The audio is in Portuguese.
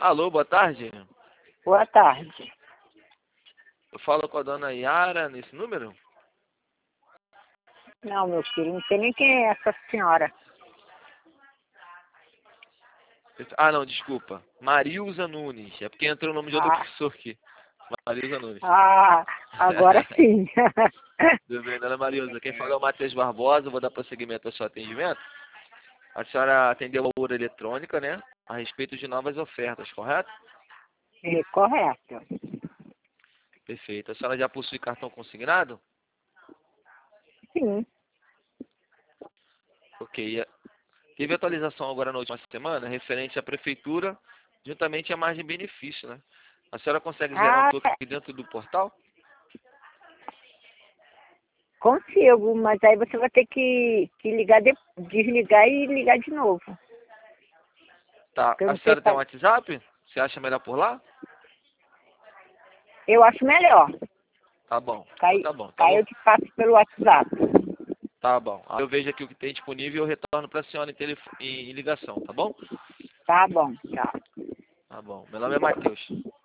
Alô, boa tarde. Boa tarde. Eu falo com a dona Yara nesse número? Não, meu filho, não sei nem quem é essa senhora. Ah, não, desculpa. Marilza Nunes. É porque entrou o nome de outra Ah, pessoa aqui. Marilza Nunes. agora sim. Tudo bem, dona Marilza? Quem fala é o Matheus Barbosa. Eu vou dar prosseguimento ao seu atendimento. A senhora atendeu a ouro eletrônica, né? A respeito de novas ofertas, correto? É correto. Perfeito. A senhora já possui cartão consignado? Sim. Ok. Teve atualização agora na última semana, referente à prefeitura, juntamente à margem de benefício, né? A senhora consegue gerar um Ah, token aqui dentro do portal? consigo, mas aí você vai ter que ligar, desligar e ligar de novo. Tá. Eu A não sei senhora tem um fazer. WhatsApp? Você acha melhor por lá? Eu acho melhor. Tá bom. Então Cai, tá bom. Então cai eu te passo pelo WhatsApp. tá bom. Aí eu vejo aqui o que tem disponível e eu retorno para a senhora em ligação, tá bom? Tá bom, tchau. Tá bom. Meu nome é Matheus.